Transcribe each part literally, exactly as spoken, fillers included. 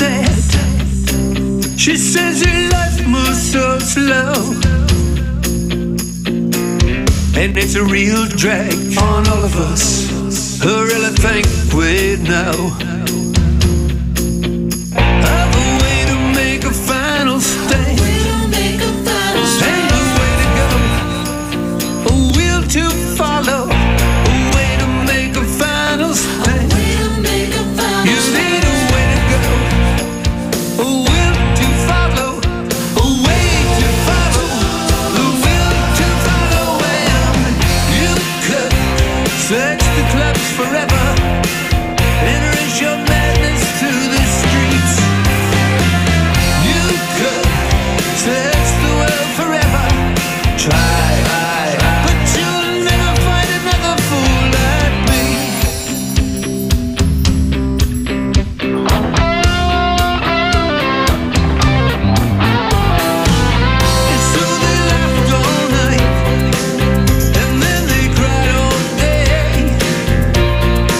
said. She says your life moves so slow, and it's a real drag on all of us who really think we know of a way to make a final stand, and a way to go, a will to follow, a way to make a final stand. You need a way to go, a will to follow, a way to follow, a will to follow. And you could search the clubs forever and raise your madness to the streets. You could search the world forever, try, but you'll never find another fool like me. And so they laughed all night, and then they cried all day.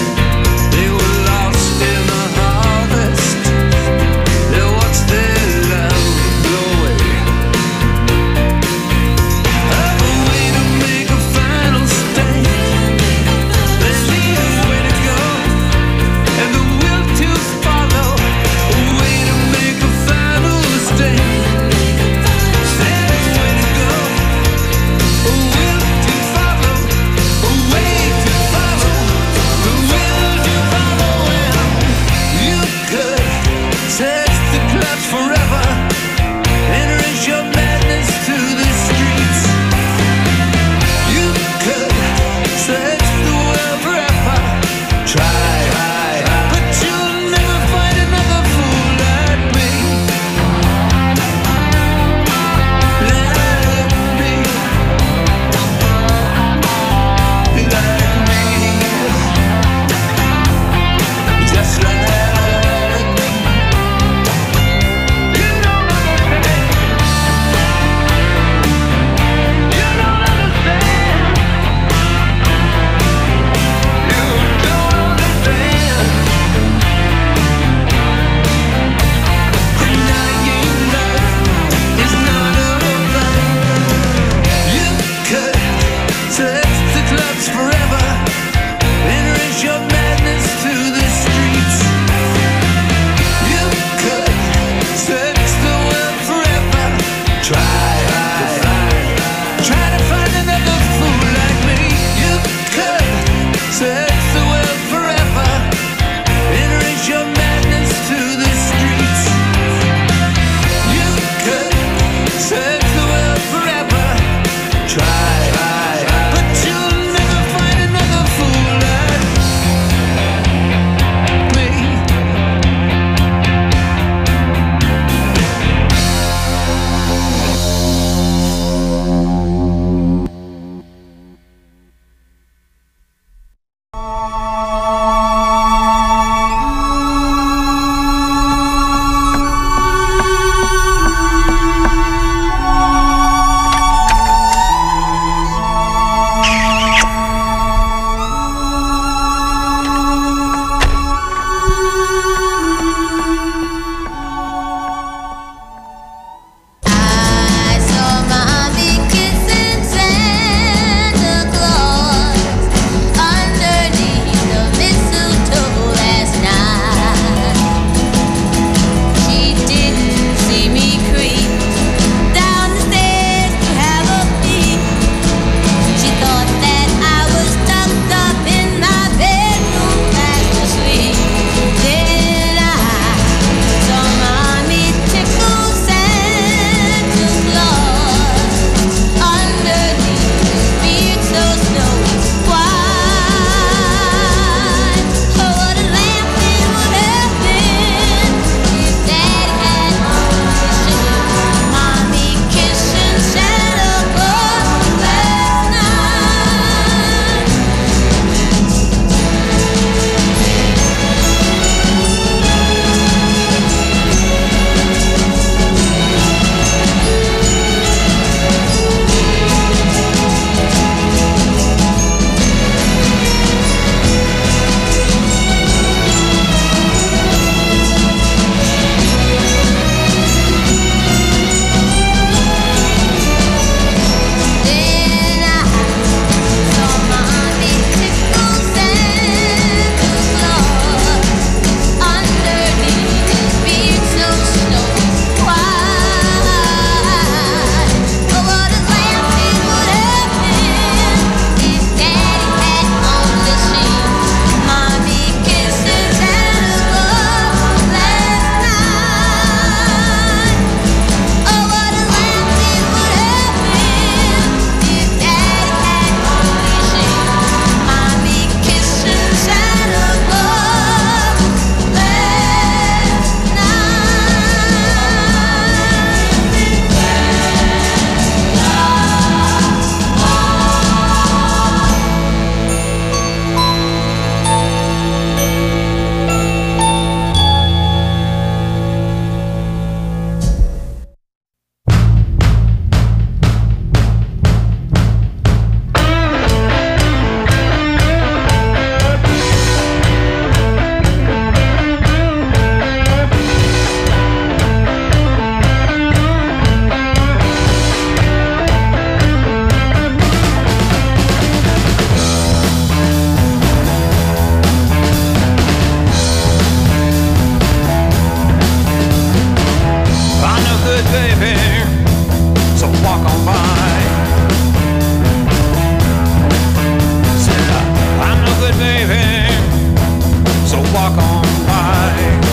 baby. So walk on by.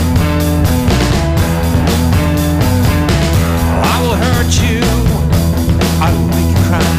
I will hurt you, I will make you cry.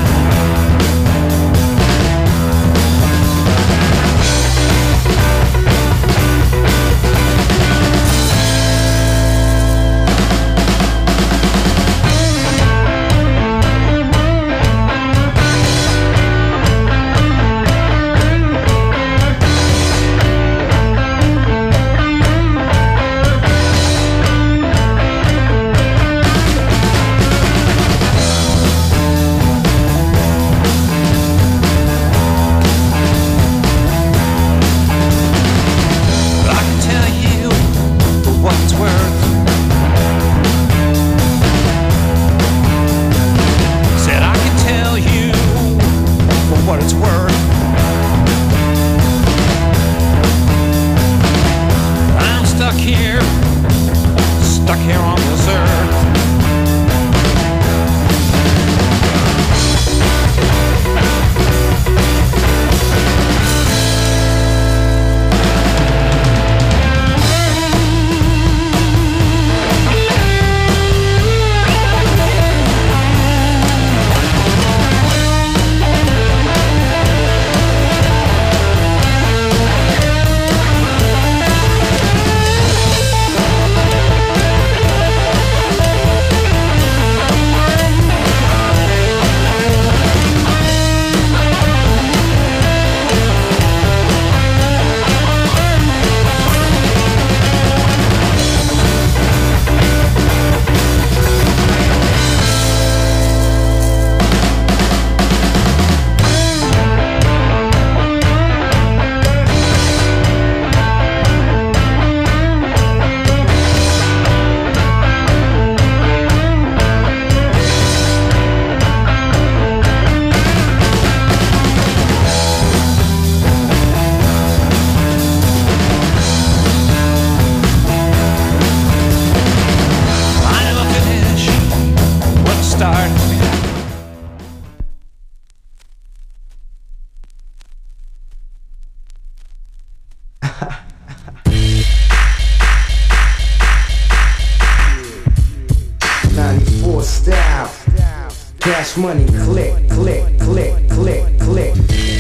Money, click, click, click, click, click.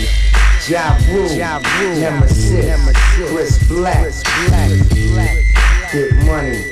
Ja Rule, Nemesis, Chris Black, Get Money.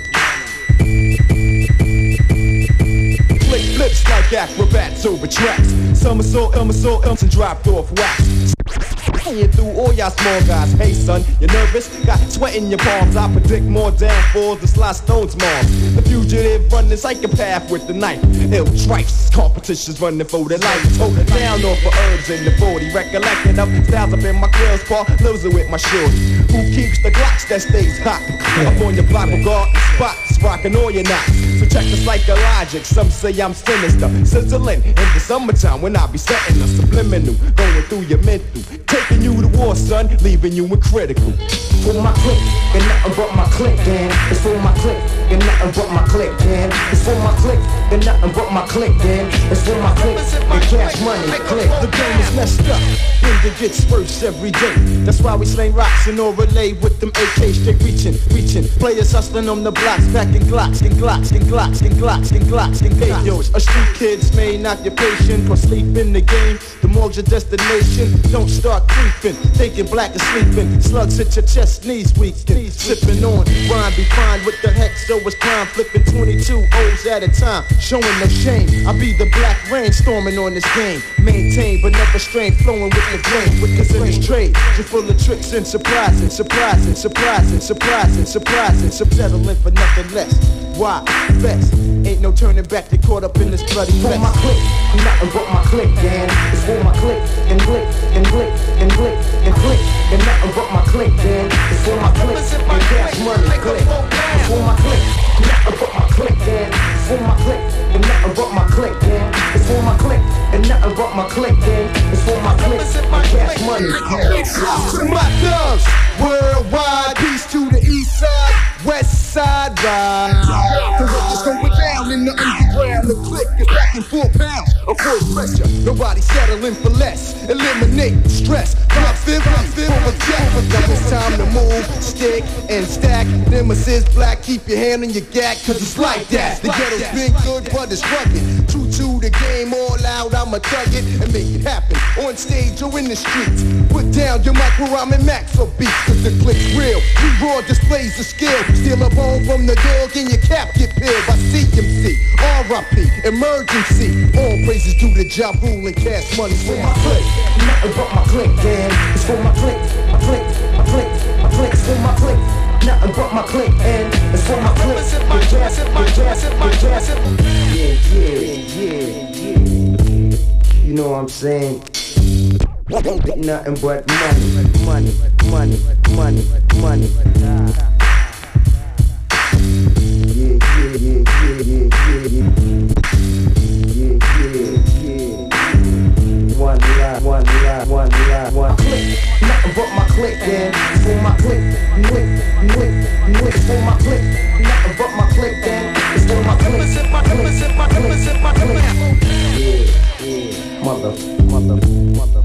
Flick flips like acrobats over tracks. Somersault, somersault, umps and dropped off wax. You through all y'all small guys. Hey son, you nervous? Got sweat in your palms. I predict more downfalls than Sly Stone's mom. The fugitive running psychopath with the knife. Ill stripes, competitions running for their life. Hold it down off for herbs in the forty. Recollecting up styles up in my grills, Paul losing with my shorty. Who keeps the Glocks that stays hot? Up on your block with garden spots, rocking all your knots. So check the psychologic. Some say I'm sinister, sizzling in the summertime when I be setting a subliminal, going through your mental, taking you to war, son, leaving you in critical. For my click, and nothing but my click, man. It's for my click, and nothing but my click, man. It's for my click, and nothing but my click, man. It's for my click, and cash money, click. The game is messed up, Inga gets worse every day. That's why we slang rocks and all relay with them A Ks straight reaching, reaching. Players hustling on the blocks, packing Glocks, and Glocks, and Glocks, and Glocks, and Glocks, and Glocks. A street kid's main occupation, for sleep in the game. The morgue's your destination. Don't start creeping, thinking black is sleeping. Slugs hit your chest, knees weaken. Slipping on, rhyme be fine with the hex, so it's crime. Flipping twenty-two O's at a time, showing no shame. I be the black rain storming on this game. Maintain, but never strain, flowing with the grain. With this in this trade, you're full of tricks and surprising, surprising, surprising, surprising, surprising. Settling for nothing less. Why? Best. Ain't no turning back, they caught up in this bloody mess. For my click, nothing but my click, man. It's for my click, and click, and click, and click, and click, and nothing but my click, man. It's for my click, and cash money, click. It's for my click, nothing but my click, man. It's for my click, and nothing but my click, man. It's for my click, and nothing but my click, man. It's for my click, and cash money, click. To my thugs, worldwide, peace to the east side, west side ride. The work is going down in the underground. The click is packing four pounds of full pressure. Nobody settling for less. Eliminate stress. Drop fifty for a jack. dig and stack. Nemesis black, keep your hand on your gat, cause it's like that. The ghetto's been good, but it's rugged. True to the game, all out, I'ma thug it and make it happen. On stage or in the streets. Put down your mic where I'm in max for beats, cause the click's real. We raw displays the skill. Steal a bone from the dog and your cap get peeled by C M C. R I P, emergency. All praises due to Ja Rule and cash money for my click. Nothing but my click, damn. It's for my click, my click, my click, my click, it's for my click. Nothing but my click, and it's for my click. My gas, my gas, my gas. Yeah, yeah, yeah, yeah. You know what I'm saying? Nothing but money, money, money, money, money. Yeah, yeah, yeah, yeah, yeah, yeah. Yeah, yeah, yeah. One line, one line, one line, one click. Nothing but my click, man. It's for my click, click, click, click. It's for my click. Nothing but my click, man. It's for my click, click, click, click, click. Yeah, yeah. Mother, mother, mother, mother.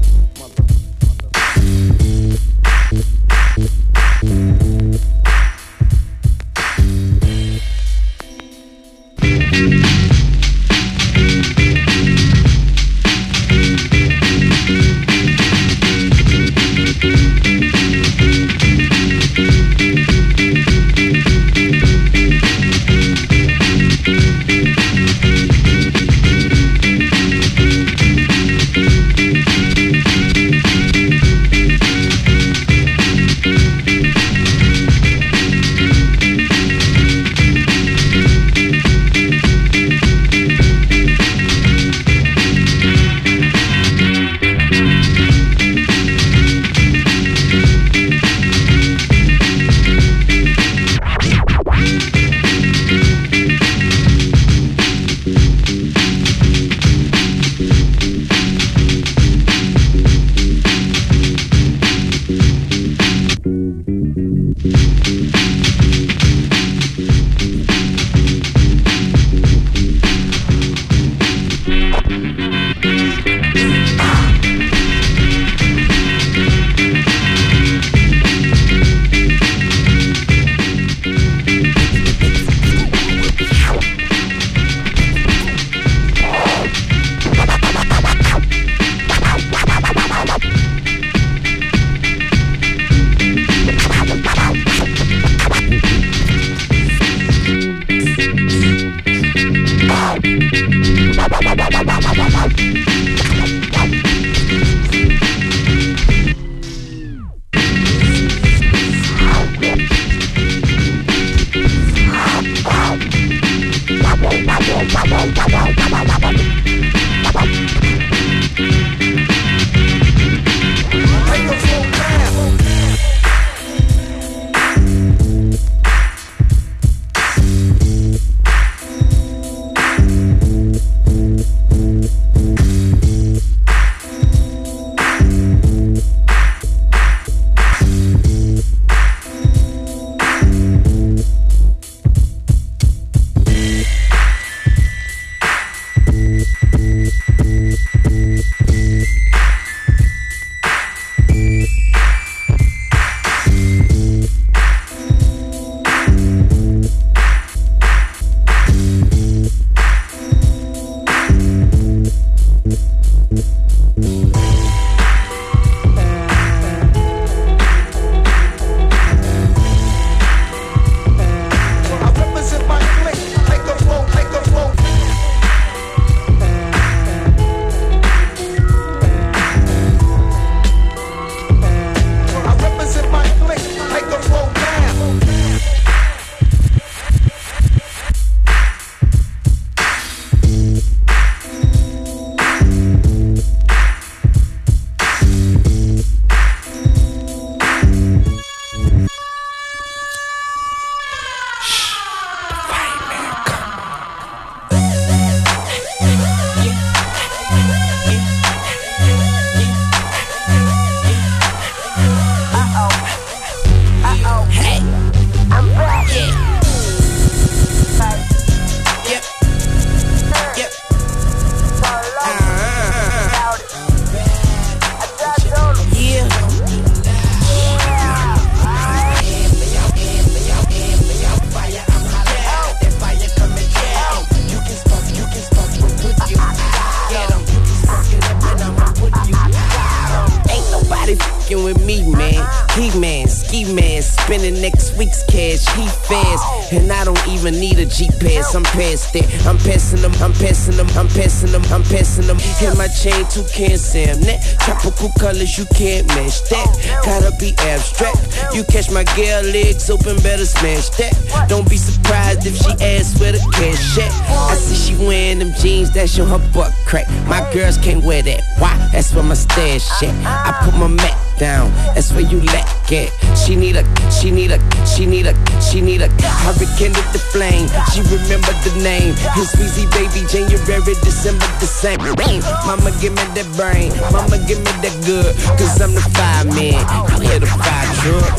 We'll be right back. man. He man, ski man, spending next week's cash. He fast, and I don't even need a G pass. I'm past that. I'm passing them. I'm passing them. I'm passing them. I'm passing them. Hit my chain too can't Sam. Net tropical colors you can't match that. Gotta be abstract. You catch my girl legs open, better smash that. Don't be surprised if she asks where the cash at. I see she wearing them jeans that show her butt crack. My girls can't wear that. Why? That's where my stash at. I put my mat down. That's where you lack at. She need a, she need a, she need a, she need a. I rekindled the flame. She remembered the name. His Weezy baby, January, December, the same. Mama give me that brain. Mama give me that good. Cause I'm the fireman. I'm here to fire truck.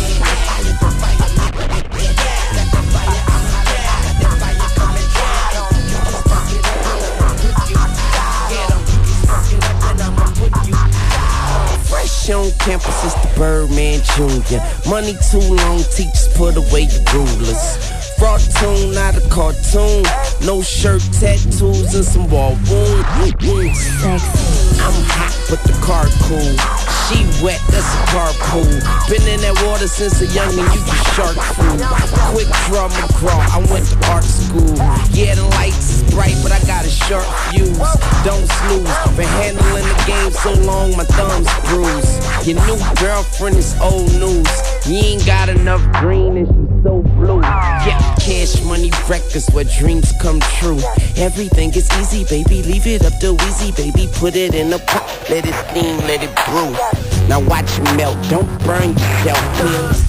On campus, it's the Birdman Junior Money too long, teachers put away your rulers. Fraud tune, not a cartoon. No shirt, tattoos, and some wall wounds. Sexy. I'm hot, but the car cool. She wet, that's a carpool. Been in that water since a youngin', you can shark food. Quick draw McGraw, I went to art school. Yeah, the lights is bright, but I got a sharp fuse. Don't snooze, been handling the game so long, my thumb's bruised. Your new girlfriend is old news. You ain't got enough green and she's so blue. Yeah, cash money records where dreams come true. Everything is easy, baby, leave it up to Weezy, baby. Put it in a pot, let it steam, let it brew. Now watch it melt, don't burn yourself, please.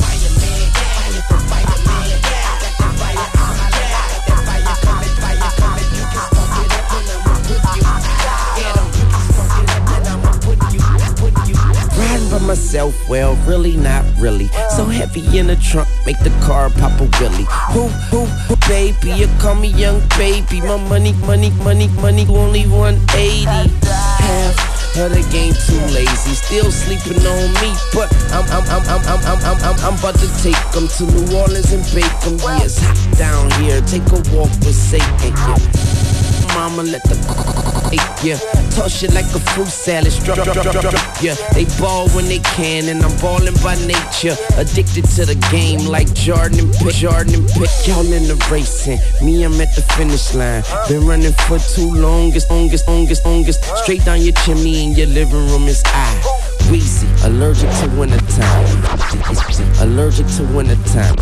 Riding by myself, well, really not really. So heavy in the trunk, make the car pop a wheelie. Who, who, who, baby, you call me young baby. My money, money, money, money, only one eighty. Half of the game too lazy, still sleeping on me. But I'm, I'm, I'm, I'm, I'm, I'm, I'm, I'm, I'm about to take them to New Orleans and bake them. Yeah, it's hot down here, take a walk with Satan, yeah. Mama let the yeah, toss it like a fruit salad. Drop, drop, drop, drop, yeah. They ball when they can, and I'm balling by nature. Addicted to the game like Jordan and Pitt. Jordan and Pitt, y'all in the racing. Me, I'm at the finish line. Been running for too long, longest, longest, longest, longest. Straight down your chimney in your living room is I. Weezy, allergic to wintertime. Allergic to wintertime.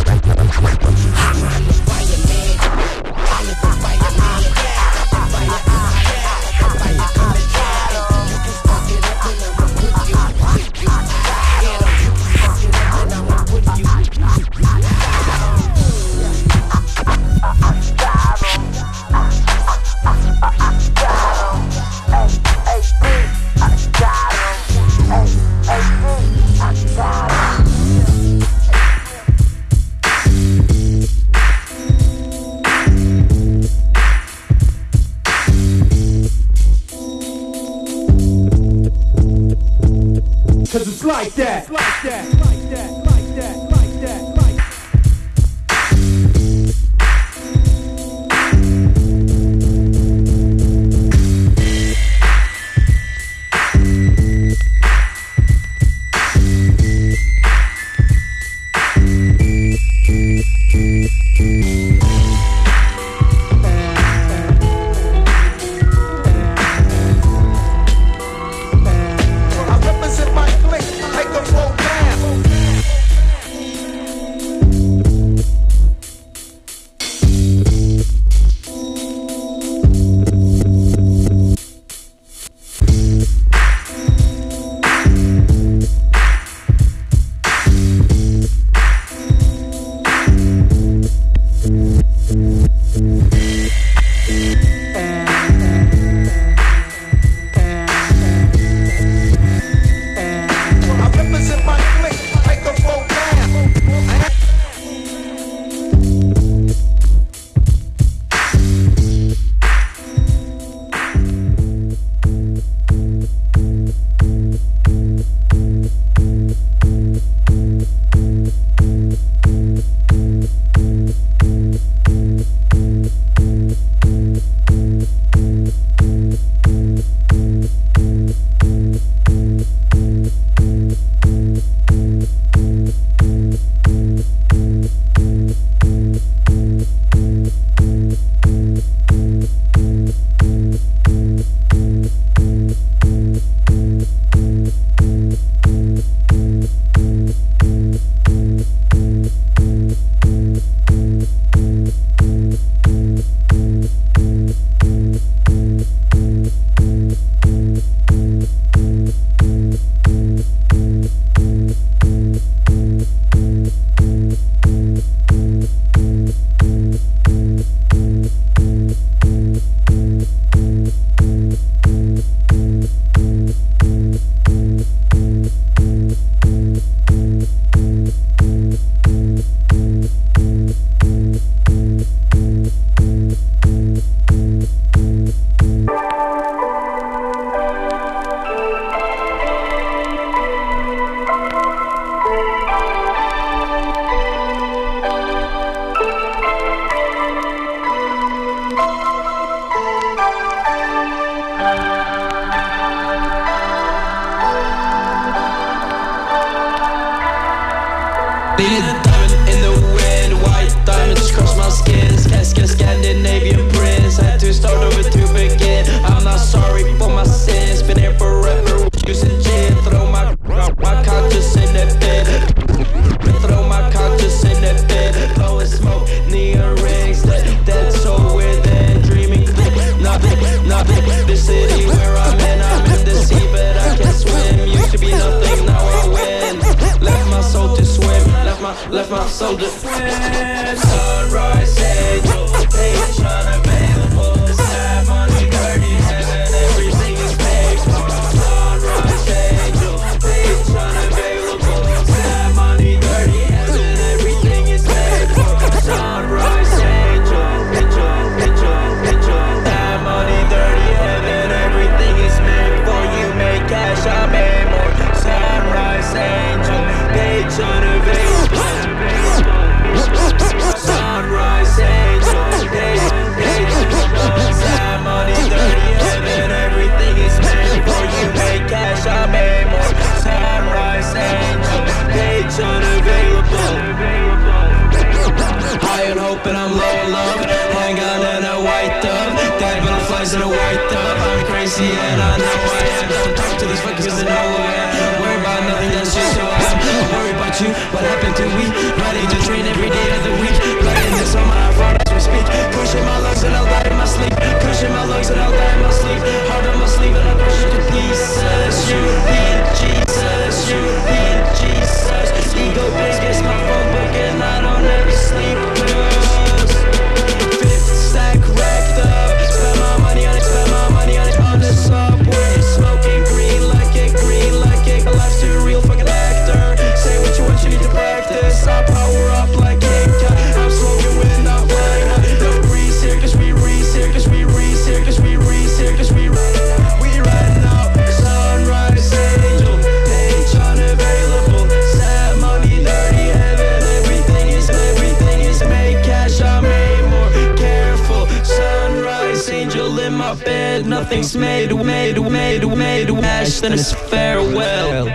Cause it's like that, it's like that, like that, like that, like that, like that. Being a diamond in the wind, white diamonds cross my skin. Casket Scandinavian prince, had to start over to begin. I'm not sorry for my sins, been here forever, using gin. Throw my, my conscience in the bin. Throw my conscience in the bin. Blowing smoke, neon rings, that, that's so weird then. Dreaming, nothing, nothing. The city where I'm in, I'm in the sea, but I can't swim. Used to be nothing, now I win. Left my soul to swim, left my, left my soul to swim. Sunrise angel, page unavailable. Sad money, dirty heaven, everything is paid for. Sunrise angel, page unavailable. Sad money, dirty heaven, everything is paid for. Sunrise angel, angel, angel, angel. Sad money, dirty heaven, everything is made for. You make cash, I made more. Sunrise angel, page unavailable. Sunrise angel, page, page, sad money, dirty heaven, everything is made for. You make cash, I made more. Sunrise angel, page unavailable. High on hope and I'm low on love. Hang on in a white dove, dive butterflies in a white dove. I'm crazy and I know I am. Don't talk to these fuckers cause I know who I am. Worry about nothing, that's just who I am. Worry about you, what happened to we? Ready to train every day of the week. Playing this on my phone as we speak. Pushing my lungs and I'll die in my sleep. Pushing my lungs and I'll die in my sleep. Heart on my sleeve and I'm pushing to Jesus. You need Jesus, you need Jesus. Ego big gets my phone book and I don't ever sleep. Fifth stack racked up. Spend my money on it, spend my money on it. On the subway, smoking green like it, green like it. Life's too real, fucking actor. Say what you want, you need to practice. I power up like King Cat. I'm smoking with not flying. No breeze here, cause we reese here, cause we reese here, cause we reese here, cause we we riding out. Sunrise angel, page unavailable. Sad money, dirty heaven, everything is, everything is made cash, I made more. Careful, sunrise angel in my bed. Nothing's made, made, made, made, cash, then it's farewell.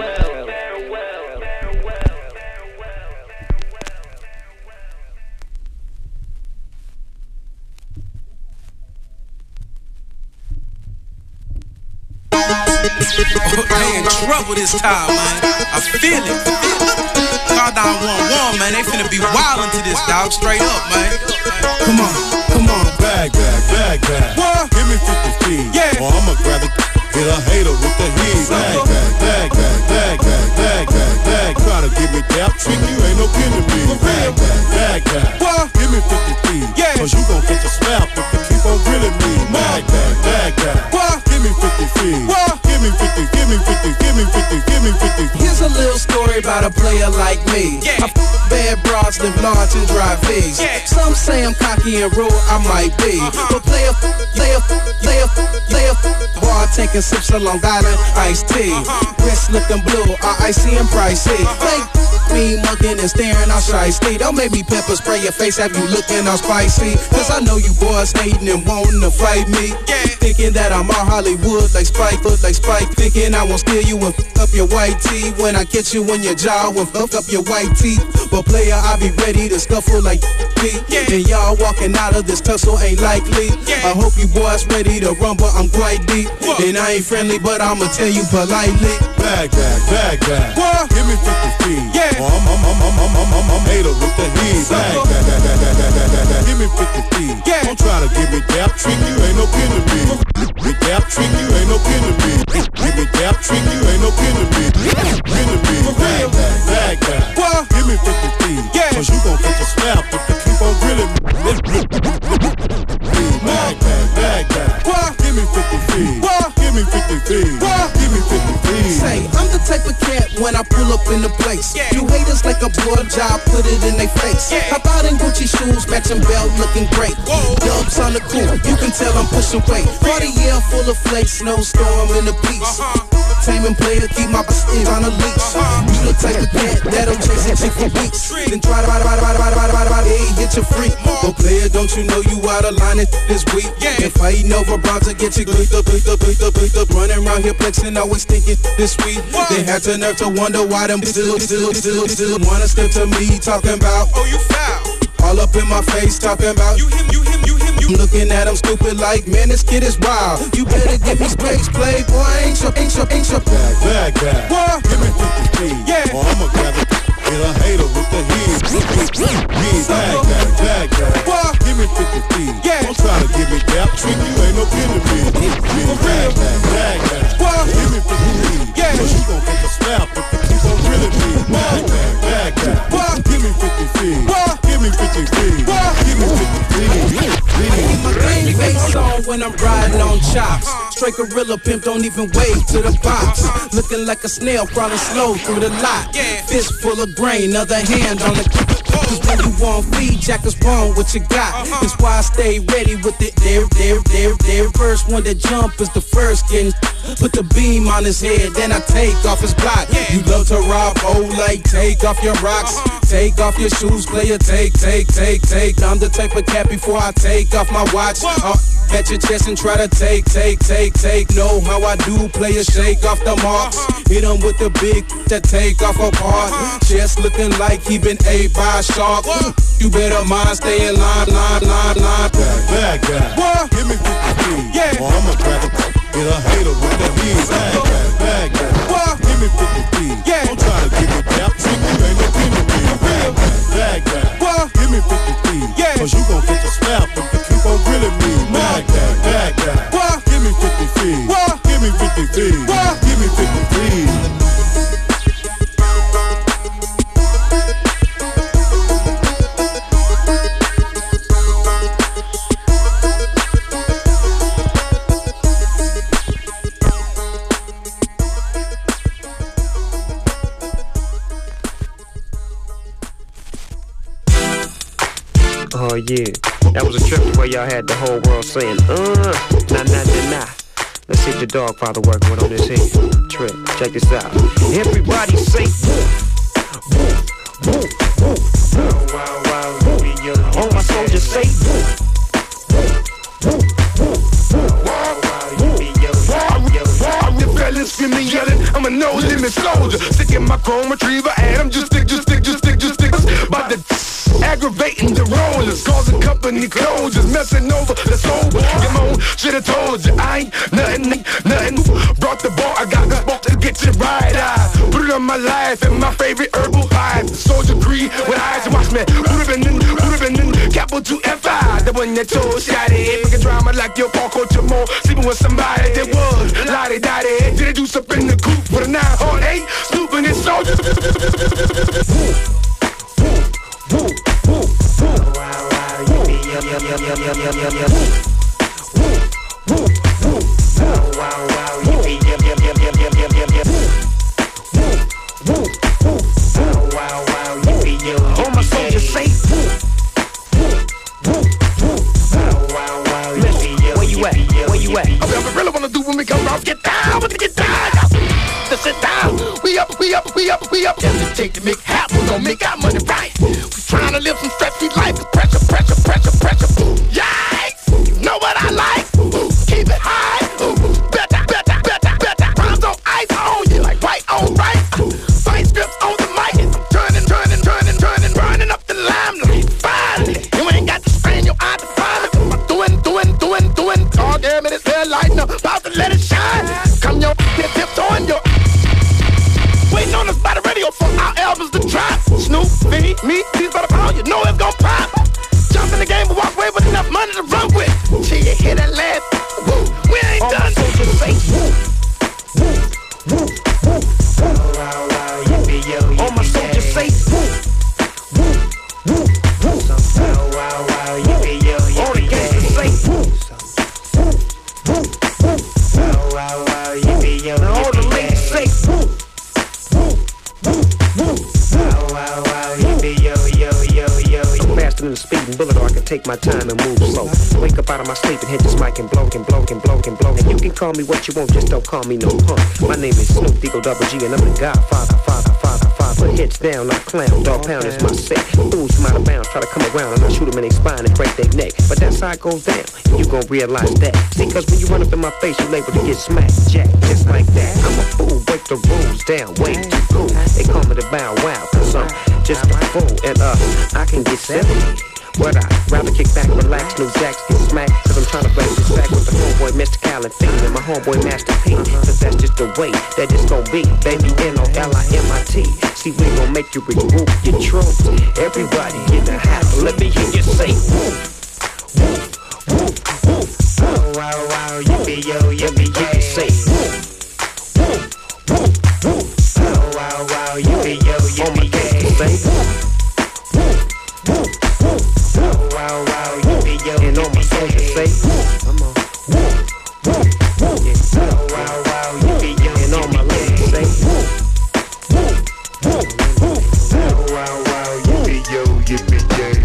They in trouble this time, man. I feel it. Call nine one one, man. They finna be wildin' to this, dog. Straight up, man. Come on, come on. Bag, bag, bag, bag. What? Give me fifty feet. Yeah. Or I'ma grab it, get a hater with the heat. Bag, bag, bag, bag, bag, bag, bag, bag, bag. Try to give me that trick, you ain't no kidding me. Bag, bag, bag, bag. What? Give me fifty feet. Yeah. Cause you gon' catch a slap if you keep on grilling me. Bag, bag, bag, bag. What? Give me fifty feet. What? Give me fifty, give me fifty, give me fifty, give me fifty. Here's a little story about a player like me. Yeah. I f bad broads, live large and drive V's. Yeah. Some say I'm cocky and rude, I might be. Uh-huh. But player, player, player, player, bar taking sips of Long Island iced tea. Uh-huh. Wrist looking blue, all icy and pricey. Play me mugging and staring out shiesty. Don't make me pepper spray your face, have you looking all spicy. Cause I know you boys hating and wanting to fight me. Yeah. Thinking that I'm all Hollywood like Spike, look like Spike. Thinking I won't steal you and f up your white tee. When I catch you in your jaw and fuck up your white teeth. But player, I be ready to scuffle like me. Yeah. And y'all walking out of this tussle ain't likely. Yeah. I hope you boys ready to rumble, I'm quite deep. Whoa. And I ain't friendly, but I'ma tell you politely. Bag, bag, bag, bag. What? Give me fifty feet. Yeah. Or I'm, I'm, I'm, I'm, I'm, I'm, I'm, I'm hater with the heat. Bag, bag, bag, bag, bag, bag, bag, bag. Give me fifty feet. Yeah. Don't try to give me that trick, you ain't no kin to me. With that trick, you ain't no kin to me. Give me that trick, you ain't no kin to me. Kin to me. Bag, bag, bag, bag. What? Give me fifty feet. Yeah. Cause you gon' catch a slap if you keep on grilling me. Bag, bag, bag, bag. What? Give me fifty feet. What? Give me fifty feet. What? Give me fifty feet. Say, I'm the type of cat when I pull up in the place. Yeah. You haters like a blow job, put it in their face. Yeah. Hop out in Gucci shoes, matching belt, looking great. Whoa. Dubs on the cool, you can tell I'm pushing weight. Party year full of flakes, snowstorm in the piece. Uh-huh. Taming player, keep my b****s on a leash. You the type of cat that'll chase a chick for weeks. Then try to ride, ride, ride, ride, ride, ride, ride, hey, get your free. But player, don't you know you out of line this week? And fighting over bronze to get you beat up, beat up, beat up, beat up. Running around here flexing, always thinking this sweet. They had the nerve to wonder why them still, still, still, still wanna step to me talking about, oh, you foul. All up in my face talking about, you him, you him, you him, you. I'm looking at him stupid like, man, this kid is wild. You better give me space, playboy. Ain't your, ain't your, ain't your bag, bag, bag. What? Give me fifty G's. Yeah. Or I'ma grab it. Get a hater with the heat. Bag, bag, bag, bag. What? Give me fifty G's. Yeah. Don't try to give me that trick. You ain't no kin to me. Bag, bag, bag, bag. What? Give me fifty G's. Yeah. Cause you gon' take a slap if you keep on really me. Bag, bag, bag, bag. What? Give me fifty G's. What? Give me fifty G's. What? Give me fifty G's. My game face on when I'm riding on chops. Straight gorilla pimp, don't even wave to the box. Looking like a snail crawling slow through the lot. Fist full of grain, other hand on the. Cause when you want feed, Jack is wrong what you got. That's why I stay ready with it. There, there, there, there. First one to jump is the first getting. Put the beam on his head, then I take off his block. You love to rob, oh, like take off your rocks. Take off your shoes, player, take, take, take, take. I'm the type of cat before I take off my watch. I'll at your chest and try to take, take, take, take. Know how I do, player, shake off the marks. Hit him with the big that take off apart. Chest looking like he been ate by a shark. You better mind, stay in line, line, line, line. Bag, bag, bag. What? Give me fifty G's. Yeah. Or I'ma grab it. Get a hater with the heat. Bag, bag, bag, bag. What? Give me fifty G's. Yeah. Don't try to give me that trick. You ain't no kin to me. Bag, bag, bag. What? Give me fifty G's. Yeah. Cause you gon' get your slap if you keep on grilling me. Bag, bag, bag, bag. What? Give me fifty G's. What? Give me fifty G's. What? Give me fifty G's. Oh yeah, that was a trip where y'all had the whole world saying, uh, nah, nah, nah, nah. Let's see if the dog father working with on this here trip. Check this out. Everybody say, woo, woo, woo, woo. Wow, wow, wow. All my soldiers say, woo, woo, woo, woo, woo. Wow, wow, woo, I'm the fellas screaming, yelling, I'm a no-limit soldier. Sticking my chrome retriever, and I'm just stick, just stick, just stick, just stick. By the aggravating the rollers, causing company closures, messing over the sober. Come on, should've told you I ain't nothing, nothing. Brought the ball, I got the ball to get you right. I put it on my life and my favorite herbal hive. Soldier Creed with eyes and watch me. Would've been in, would've been in, capital two F I. The one that told shotty, making drama like your Paul Coach more. Sleeping with somebody that was lottie dotty. Did they do something in the coop for the nine hard eight? Snooping in soldiers. Woo, woo, woo. Wow, wow, yippee, yum, yum, yum, yum, yum, yum, yum, yum. Woo, woo, woo, woo. Wow, wow, yippee, yum, yum, yum, yum, yum, yum, yum, yum. Woo, woo, woo, woo. Wow, wow, yippee, yum, yum. All my soldiers say, woo, woo, woo, woo. Wow, wow, wow, yippee, yum. Where you at? Where you at? I'm gonna really wanna do when we come around. Get down, with the get down. To sit down. We up, we up, we up, we up. Just to take to make happen. We gon' make our money right. Trying to live some stress-free life with pressure, pressure, pressure, pressure. Yikes! You know what I like? Keep it high. Better, better, better, better. Rhymes on ice on you like white on rice. Fight strips on the mic. I'm turning, turning, turning, turning, burning up the limelight. Finally, you ain't got to strain your eye to find it. I'm doing, doing, doing, doing. Oh, damn it, it's red lighting up. About to let it shine. Come your get tips on your. Waiting on us by the radio for our albums to drop. Snoop, V, me, these by the pound, you know it's gon' pop. Jump in the game and walk away with enough money to run with. Till you hear that laugh, woo, we ain't all done. All my soldiers say, woo, woo, woo, woo, woo. Wow, wow, yippee, yo, yippee, all my soldiers say, woo, woo, woo, woo. Wow, wow, wow, yippee, yo, yippee, all the gangsters say, woo, woo, woo, woo. Wow, wow, wow, yippee, yo, yippee, all the ladies say, woo. Wow, wow, wow, yippee, yo, yo, yo, yo, yo. faster than a speeding bullet, or I can take my time and move slow. Wake up out of my sleep and hit this mic and blow, and blow, and blow, and blow. And you can call me what you want, just don't call me no punk. My name is Snoop Eagle Double G, and I'm the Godfather, father, father, father. Put hits down, I clown, dog pound is my set. Fools from out of bounds try to come around, and I shoot them in their spine and break their neck. But that's how it goes down, and you gon' realize that. See, cause when you run up in my face, you liable to get smacked, jack, just like that. I'm a fool, break the rules down, way too cool. They call me the Bow Wow, cause I'm just a fool, and uh, I can get seventy. What I rather kick back, relax, no jacks get smacked. Cause I'm trying to blaze this back with the homeboy Mister Cal and Fiend and my homeboy Master P. Cause that's just the way that it's gon' be. Baby, N O L I M I T. See, we gon' make you regroup your troops. Everybody in the house, let me hear you say woo, woo, woo, woo. Oh, wow, wow, yippee, yo, yippee, yeah. Say woo, woo, woo, woo. Oh, wow, wow, yippee, yo, yippee, yeah. Say woo, woo, woo, woo. Oh, wow, wow, yippee, yo, and all my soldiers say woo, come on, woo, woo, woo. Yeah. Oh, wow, wow, yippee, yo, and all my ladies say woo, woo, woo, woo. Oh, wow, wow, yippee, yo, yippee, yeah.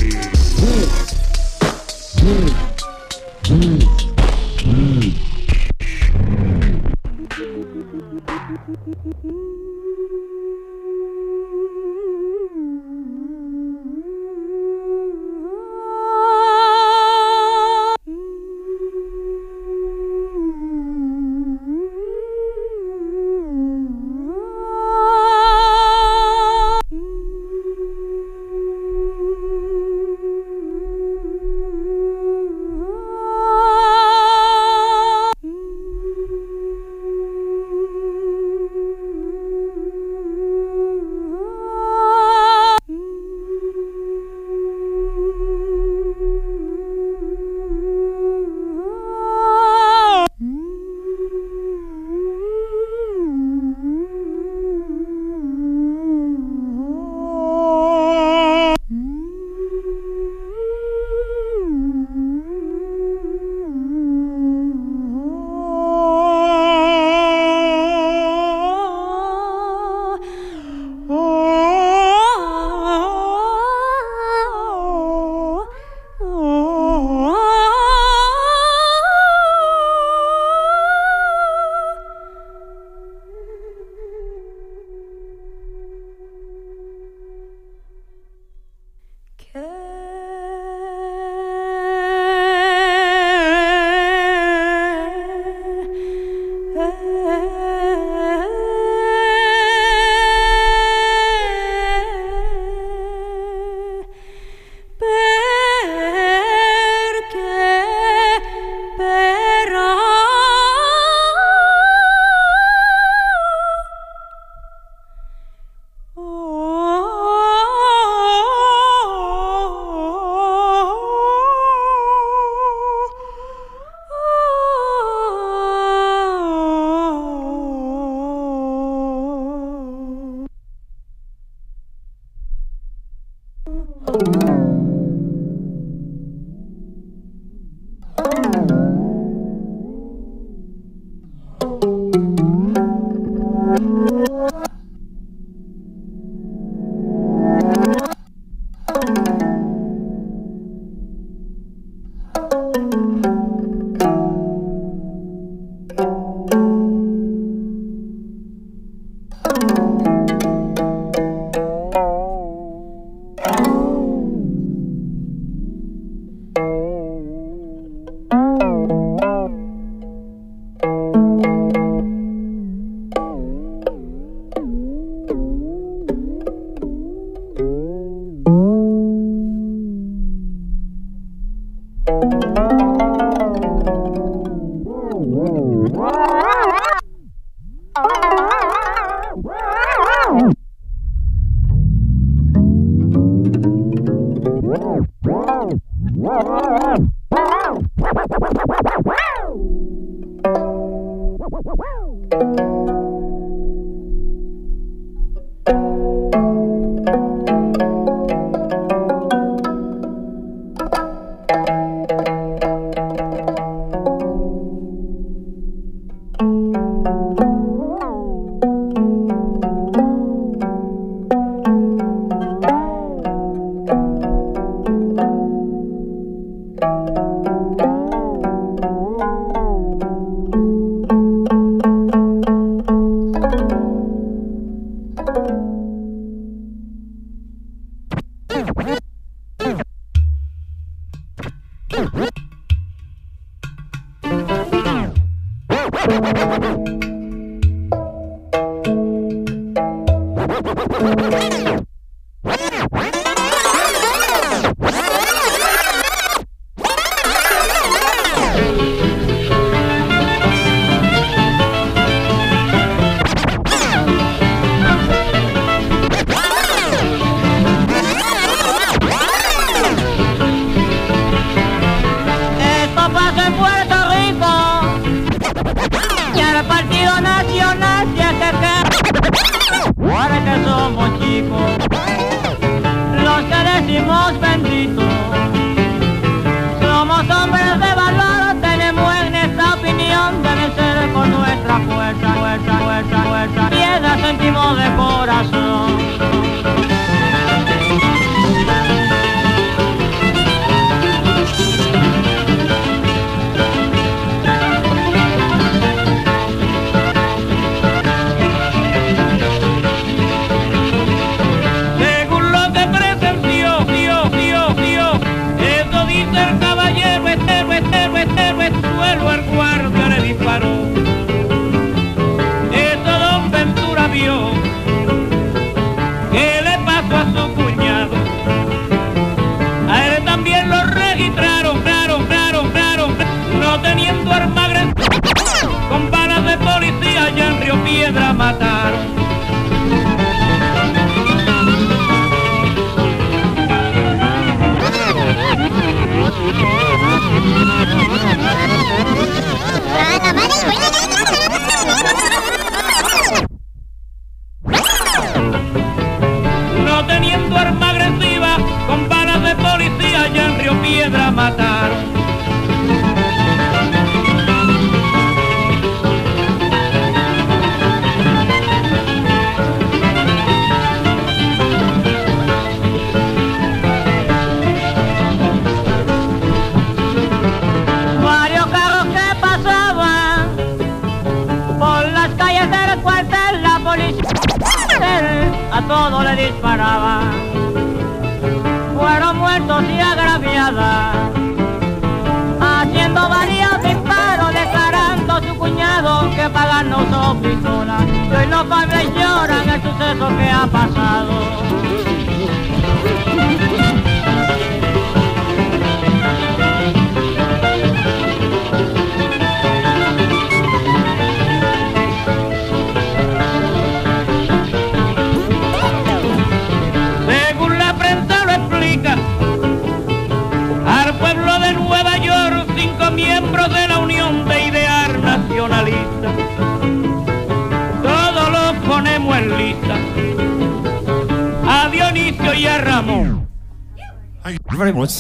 Very much.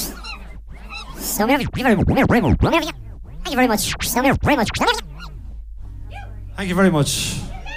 So very, very, very, very much. Thank you very much. So very, very much. Thank you very much.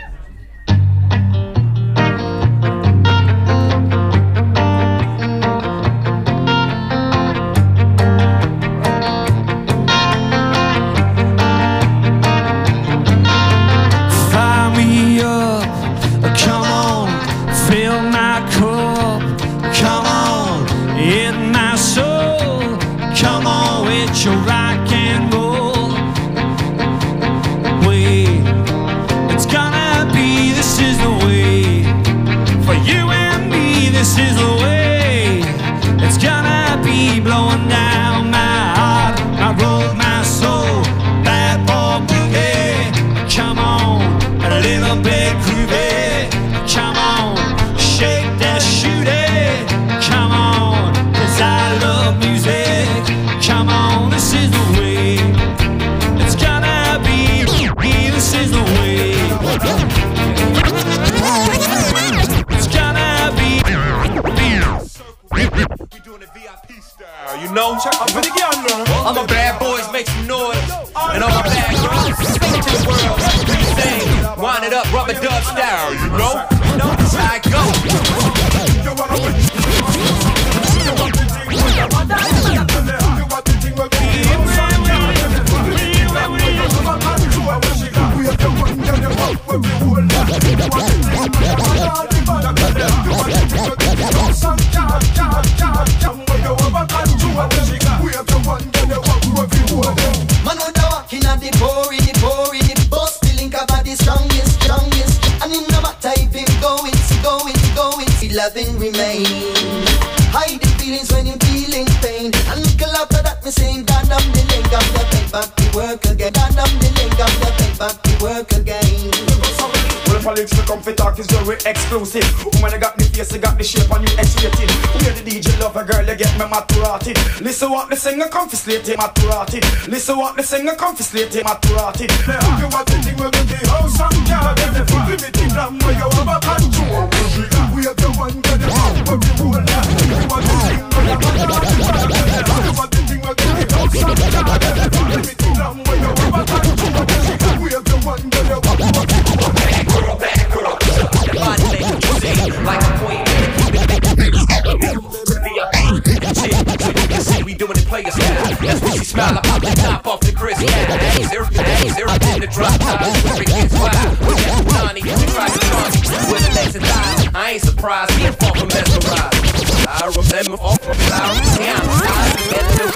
Fire me up, come on, fill my cup, come on, in my soul, come on with your rock and roll way. It's gonna be, this is the way, for you and me, this is the way. It's gonna be blowing down my heart, I roll my soul, bad boy boogie. Come on, a little bit groovy. Come on, shake that shooty. Come on, 'cause I love music. Come on, this is the way. It's gonna be, this is the way. It's gonna be. We doing it V I P style, you know? I'm a bad boys, make some noise. And all my bad girls, sing it to the world. Do your thing, wind it up, rubber dub style, you know? You know, that's how I go. loving remain. Hide the feelings when you're feeling pain. And little after that me saying, God damn the link, I'm the back back to work again. God damn the link, I'm the back back to work again. Well, politics we come for talk is very exclusive. Woman, you got me face, you got me shape and you X-rated. We're the D J lover girl, you get me Maturati. Listen what the singer come for slate, Maturati. Listen what the singer come for slate, Maturati. You want the thing with the house and car. Them the limiting ram where you have a control. We have the one that the house where we roll out. You want the thing where you have a control. You want the thing with the house and car. Them the limiting ram where you have a control. We have the one that the house where we roll out. Back girl, back girl. Your body make you sing like a queen. So you can see we doing it player style. That's when she smile, I pop the top off the crisp. Hey, zero, hey, zero in the drop top. Where it gets wild. With that Nani, you try to charm me. With the legs and thighs, I ain't surprised. Me and far from mesmerized. I remember all from the hour. Yeah, I'm sorry. Get new.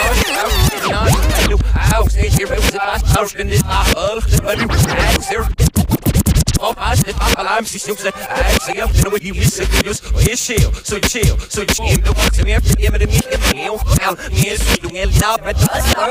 I was in here, it was I was in this. I love the zero. Oh, I said, I'm she said, I say, I'm gonna you miss it, his chill, so chill, so chill. The ones in here, give it to me, give me, oh, me and she doing it now, but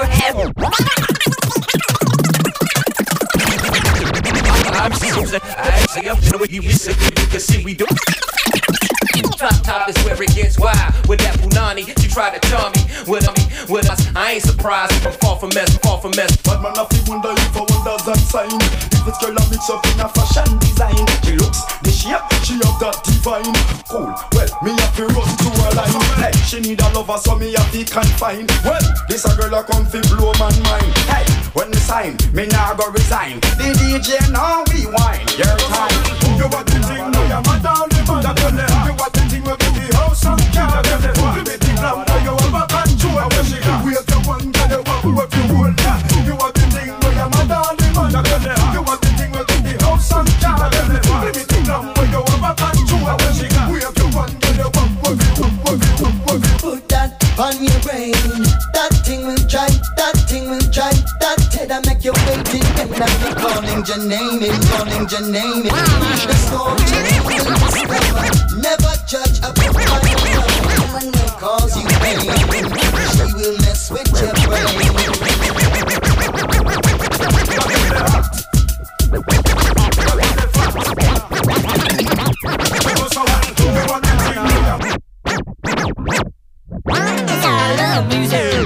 I'm she said, I say, I'm gonna you miss it, you can see we do. Top top is where it gets wild. With that Punani, you try to charm me. With me, with us, I ain't surprised. I'm far from mess, far from mess. But man, I feel wonder if I wonders and sign. If it's girl, I mix up in a fashion design. She looks, the shape, she have that divine. Cool, well, me have to run to a line. Hey, she need a lover, so me have to confine. Well, this a girl a come fi blow man mind. Hey, when me sign, me nah go resign. The D J now we wine. Your time. You want the thing, no, you're my darling mother. You want the thing, we'll be the house and car. You be the glam, now you have a control. We have the one that you want, who have you hold. You want the thing, no, you're my darling mother. You want the thing, we'll be the house and car. You be the glam, now you have a control. We have the one that you want, who have you hold. Put that on your brain. That thing will try, that thing will try. That head I make you waiting. And I'll be calling your name, calling your name. The storm never judge a book by a woman will cause you pain. She will mess with your brain. I love music.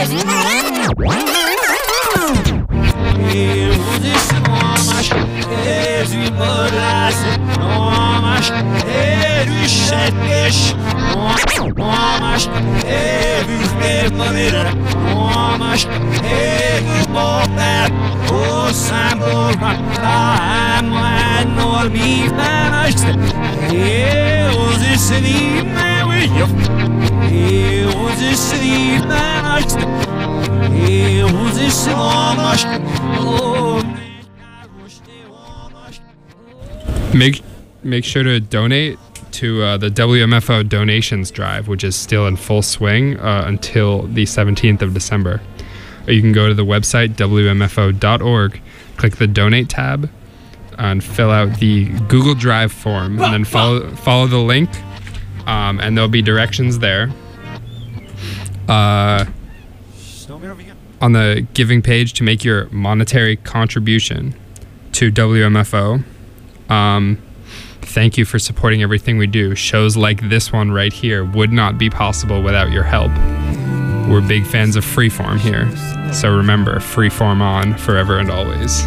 Make make sure to donate to uh, the W M F O donations drive, which is still in full swing uh, until the seventeenth of December. Or you can go to the website W M F O dot org, click the donate tab, and fill out the Google Drive form, and then follow follow the link, um, and there'll be directions there. Uh, on the giving page to make your monetary contribution to W M F O. Um, thank you for supporting everything we do. Shows like this one right here would not be possible without your help. We're big fans of Freeform here. So remember, Freeform on forever and always.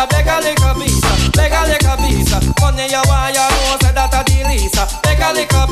Money you want, you know, say that a the Lisa. Make a little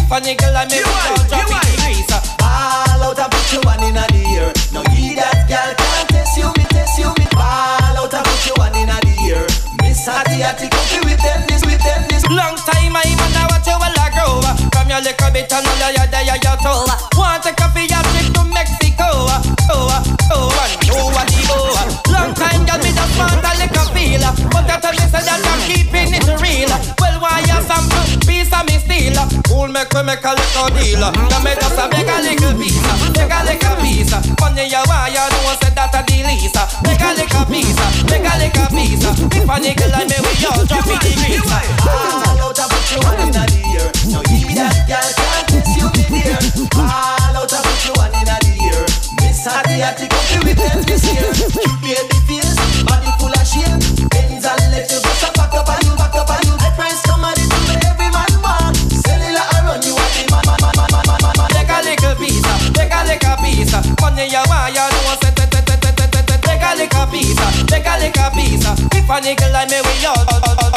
If a nigga like me, we don't drop it in grease. Ball out and put your one in the ear. No, he that girl can't test you, me test you, me. Ball out and put your one in the ear. Miss Hattie, coffee with them this, with them this. Long time I even know what you will grow. From your little bit and all your day your toe. Want a coffee, a trip to Mexico. Oh, oh, and oh, what he go. Long time girl, me just want a little feel. But that me say that I'm keeping it real. Well, why you some piece of me steal? Who'll make we make a little deal? Now me just a beg a little piece, beg a little piece. Funny you why you don't say that a deal is. Beg a little piece, beg a little piece. If a nigga like me, we all drop it in grease. All out and put you one in the ear. Now he that girl can't test you, me dear. All out and put you one in the ear. Miss Hattie, coffee with them this year. Cute baby face, body full of shame. Benz and let you bust a back up on you, back up on you. I price somebody to every man want. Cellular I run you at the man, man, man, man, man, man, man. Take a little piece, take a little piece. Money you want, you don't say te te te te te te. Take a little piece, take a little piece. If a nigga like me, we all.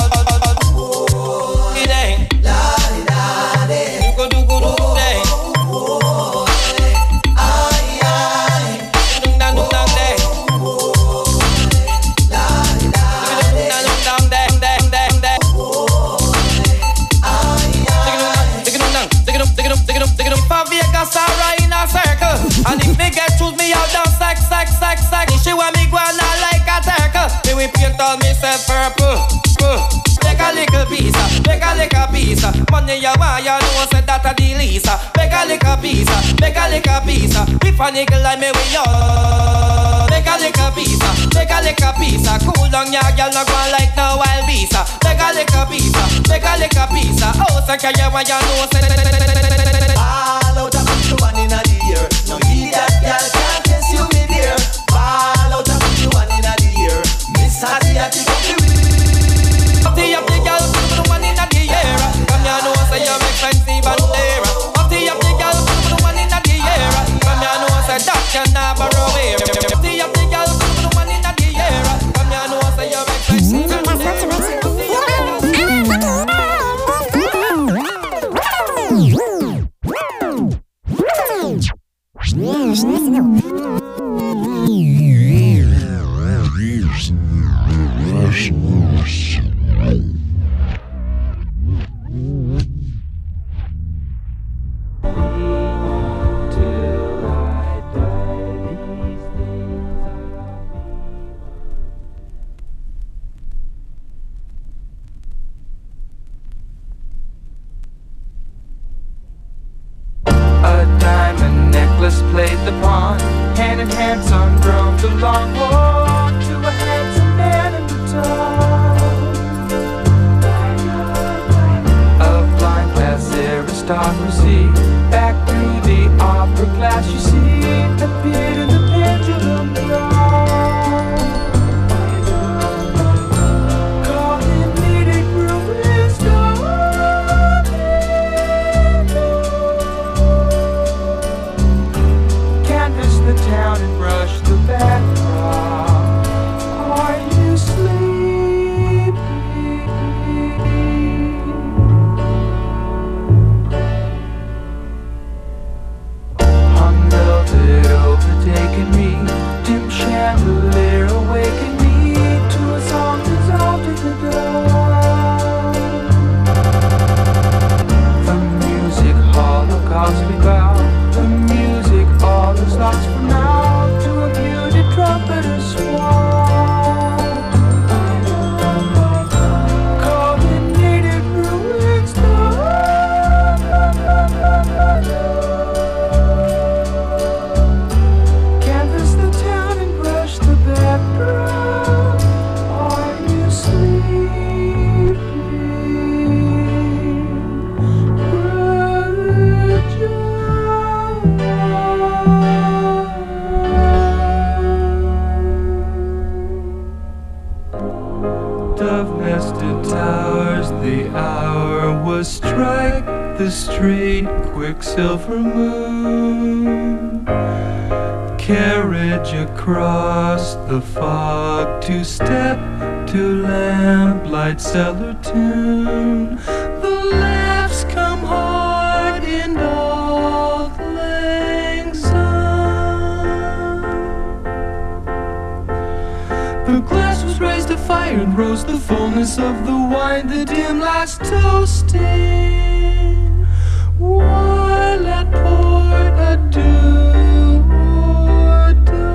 It ain't la di da de. Go do go do day. Ay ay. Dung dang dung dang day. La di da de. Dung dang dang dang dang dang. Ay ay. Dig dum dang, dig dum, dig dum, dig dum, dig dum. For Vegas I ride in a circle, and if me get choose me out down sex, sex, sex, sex. She want me go on like a turtle. Me we paint all myself purple. Take a little piece, take a little piece. Money you want, you know say that a deal is. Take a little piece, take a little piece. If a nigga like me, we all. Take a little piece, take a little piece. Cool down your girl, no go like no wild beast. Take a little piece, take a little piece. Oh, so can you want you know say. All out and put you one in the ear. Now he that girl can't test you, me dear. All out and put you one in the ear. Miss Hattie, come to me. Party up the girl, put the one in the air. Come here, know say you make fancy bandera. Party up the girl, put the one in the air. Come here, know say that can never away. Party up the girl, put the one in the air. Come here, know say you make fancy bandera. Played the pawn, hand in hand, son drove the long walk to a handsome man in the town. A blind glass aristocracy, back through the opera glass you see, appeared in the pendulum throng. Called him needed ruling star. The town and brush the backdrop. Are you sleeping? Hung velvet overtaken me, dim chandelier awaken me to a song dissolved in the dawn. The music holocaust we bow. The music all is lost for now to a muted trumpeter swan. Called the native ruling star. Canvas the town and brush the background. Are you sleeping? Dove-nested towers, the hour was strike the straight quicksilver moon. Carriage across the fog, two-step to lamplight cellar tune. The laughs come hard sweetness of the wine, the dim lights toasting, while at port adieu or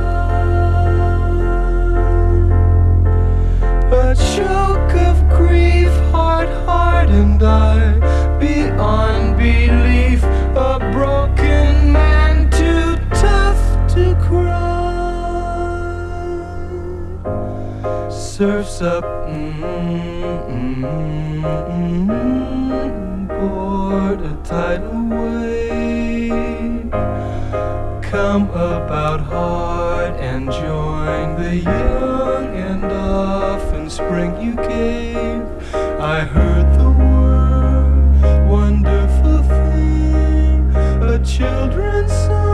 die. A choke of grief, heart hardened I, beyond belief, a broken man too tough to cry. Surfs up, mm-hmm, mm-hmm, board a tidal wave, come about hard and join the young and often spring you gave. I heard the word, wonderful thing, a children's song.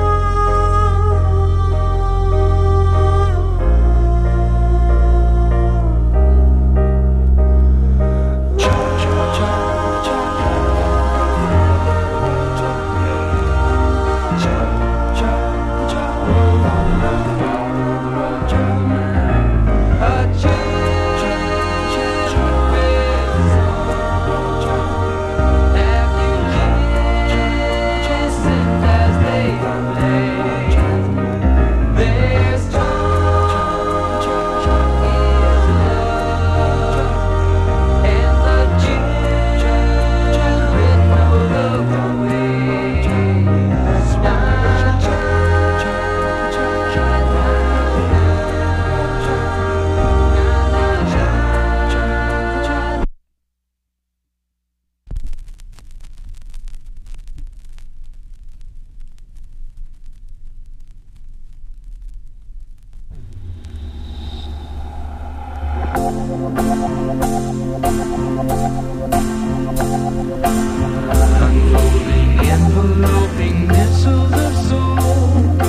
Unfolding, enveloping missiles of soul,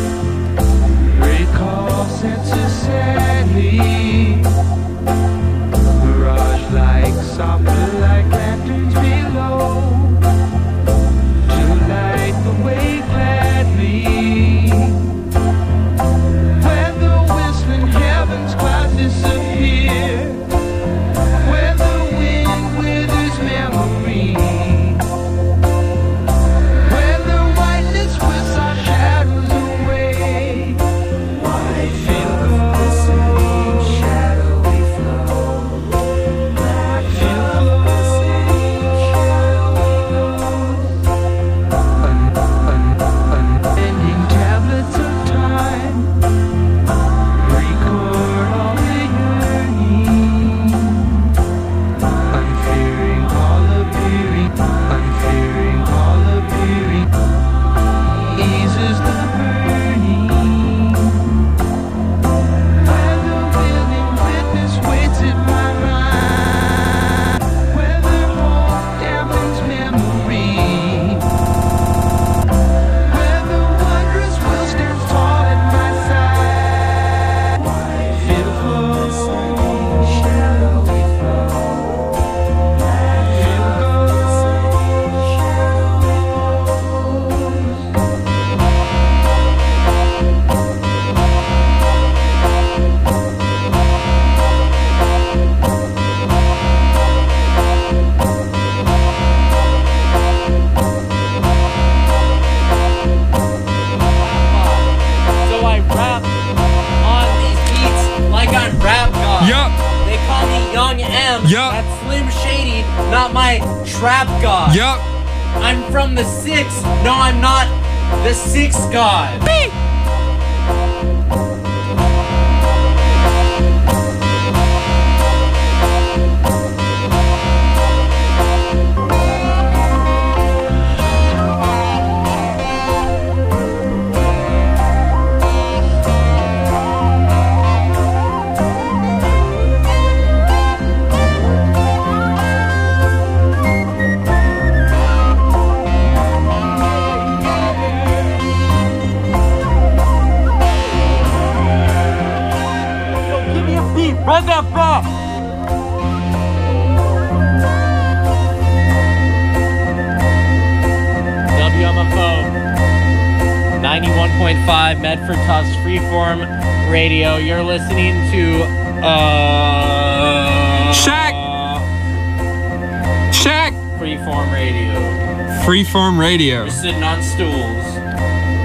recall senses sadly, mirage like, softly like lanterns below, to light the way gladly, where the whistling heavens clouds disappear, where the wind withers memory, where the whiteness whisks our shadows away. Why feel the same shadowy flow? Feel the same shadowy flow. Unending tablets of time, record all the yearning. Unfearing, all appearing, unfearing, all appearing, eases the burning. Where the willing witness waits at my mind, where the hope dampens memory, where the wondrous will stands tall at my side. Feel the same shadowy flow. Feel the So I rap on these beats like I'm Rap God. Yup. They call me Young M. Yup. That's Slim Shady, not my Trap God. Yup. I'm from the six. No, I'm not the six God. Run that back! W M F O ninety-one point five Medford Tufts Freeform Radio. You're listening to uh Shaq. Freeform radio. Freeform radio. We're sitting on stools.